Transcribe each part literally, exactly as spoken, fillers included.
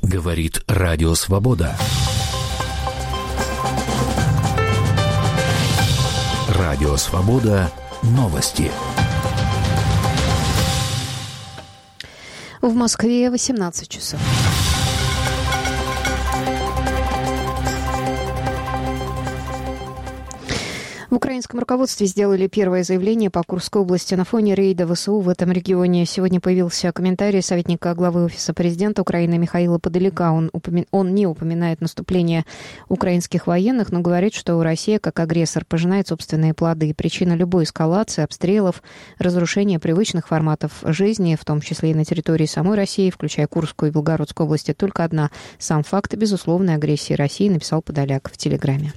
Говорит Радио Свобода. Радио Свобода. Новости. В Москве восемнадцать часов. В украинском руководстве сделали первое заявление по Курской области на фоне рейда ВСУ в этом регионе. Сегодня появился комментарий советника главы Офиса президента Украины Михаила Подоляка. Он, упомя... Он не упоминает наступление украинских военных, но говорит, что Россия как агрессор пожинает собственные плоды. Причина любой эскалации, обстрелов, разрушения привычных форматов жизни, в том числе и на территории самой России, включая Курскую и Белгородскую области, только одна. Сам факт безусловной агрессии России, написал Подоляк в Телеграме.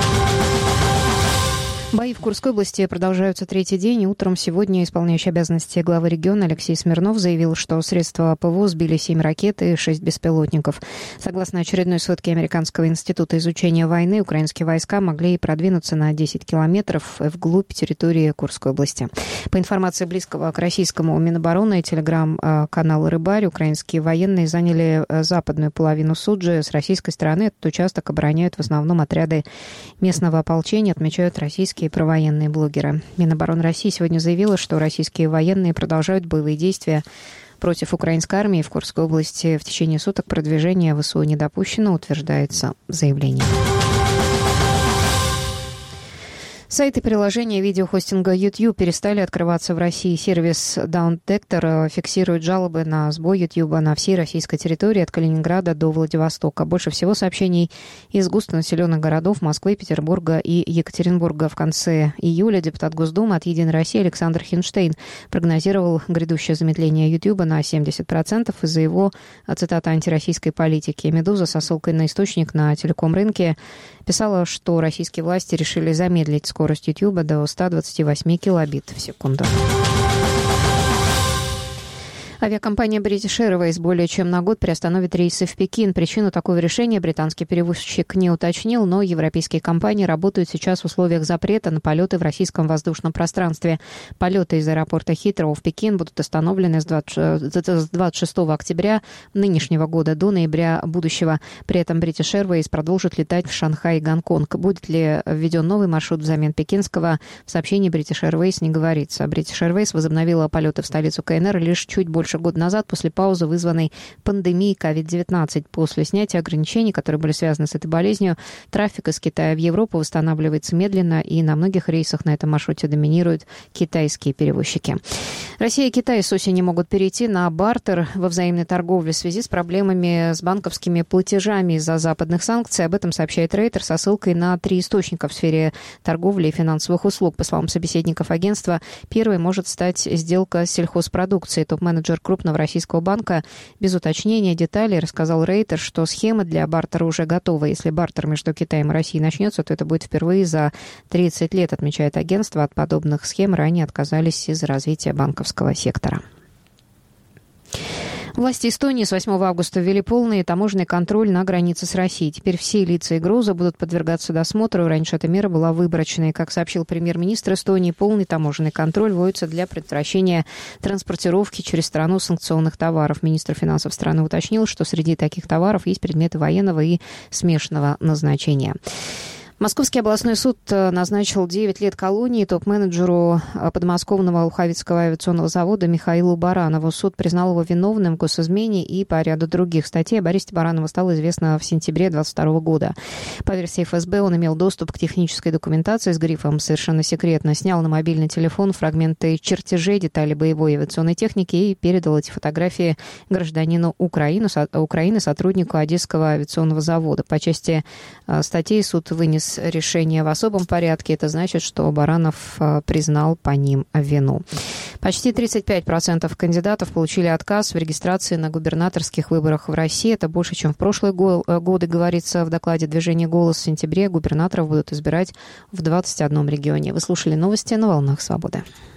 Бои в Курской области продолжаются третий день. Утром сегодня исполняющий обязанности главы региона Алексей Смирнов заявил, что средства ПВО сбили семь ракет и шесть беспилотников. Согласно очередной сводке Американского института изучения войны, украинские войска могли продвинуться на десять километров вглубь территории Курской области. По информации близкого к российскому Минобороны и телеграм-канала «Рыбарь», украинские военные заняли западную половину Суджи. С российской стороны этот участок обороняют в основном отряды местного ополчения, отмечают российские и провоенные блогеры. Минобороны России сегодня заявила, что российские военные продолжают боевые действия против украинской армии в Курской области. В течение суток продвижение ВСУ не допущено, утверждается в заявлении. Сайты приложения видеохостинга YouTube перестали открываться в России. Сервис Downdetector фиксирует жалобы на сбой YouTube на всей российской территории от Калининграда до Владивостока. Больше всего сообщений из густонаселенных городов Москвы, Петербурга и Екатеринбурга. В конце июля депутат Госдумы от «Единой России» Александр Хинштейн прогнозировал грядущее замедление YouTube на семьдесят процентов из-за его, цитата, антироссийской политики. «Медуза» со ссылкой на источник на телеком-рынке писала, что российские власти решили замедлить скорость YouTube до ста двадцати восьми килобит в секунду. Авиакомпания British Airways более чем на год приостановит рейсы в Пекин. Причину такого решения британский перевозчик не уточнил, но европейские компании работают сейчас в условиях запрета на полеты в российском воздушном пространстве. Полеты из аэропорта Хитроу в Пекин будут остановлены с двадцать шестого октября нынешнего года до ноября будущего. При этом British Airways продолжит летать в Шанхай и Гонконг. Будет ли введен новый маршрут взамен пекинского, в сообщении British Airways не говорится. British Airways возобновила полеты в столицу КНР лишь чуть больше года назад после паузы, вызванной пандемией ковид девятнадцать. После снятия ограничений, которые были связаны с этой болезнью, трафик из Китая в Европу восстанавливается медленно, и на многих рейсах на этом маршруте доминируют китайские перевозчики. Россия и Китай с осени могут перейти на бартер во взаимной торговле в связи с проблемами с банковскими платежами из-за западных санкций. Об этом сообщает Рейтер со ссылкой на три источника в сфере торговли и финансовых услуг. По словам собеседников агентства, первой может стать сделка с сельхозпродукцией. Топ-менеджер крупного российского банка без уточнения деталей рассказал Рейтер, что схема для бартера уже готова. Если бартер между Китаем и Россией начнется, то это будет впервые за тридцать лет, отмечает агентство. От подобных схем ранее отказались из-за развития банковского сектора. Власти Эстонии с восьмого августа ввели полный таможенный контроль на границе с Россией. Теперь все лица и грузы будут подвергаться досмотру. Раньше эта мера была выборочной. Как сообщил премьер-министр Эстонии, полный таможенный контроль вводится для предотвращения транспортировки через страну санкционных товаров. Министр финансов страны уточнил, что среди таких товаров есть предметы военного и смешанного назначения. Московский областной суд назначил девять лет колонии топ-менеджеру подмосковного Луховицкого авиационного завода Михаилу Баранову. Суд признал его виновным в госизмене и по ряду других статей. Об аресте Баранова стало известно в сентябре двадцать второго года. По версии эф эс бэ, он имел доступ к технической документации с грифом «Совершенно секретно», снял на мобильный телефон фрагменты чертежей, деталей боевой авиационной техники и передал эти фотографии гражданину Украины, Украины сотруднику Одесского авиационного завода. По части статей суд вынес решение в особом порядке. Это значит, что Баранов признал по ним вину. Почти тридцать пять процентов кандидатов получили отказ в регистрации на губернаторских выборах в России. Это больше, чем в прошлые годы, говорится в докладе движения «Голос». В сентябре губернаторов будут избирать в двадцати одном регионе. Вы слушали новости на «Волнах Свободы».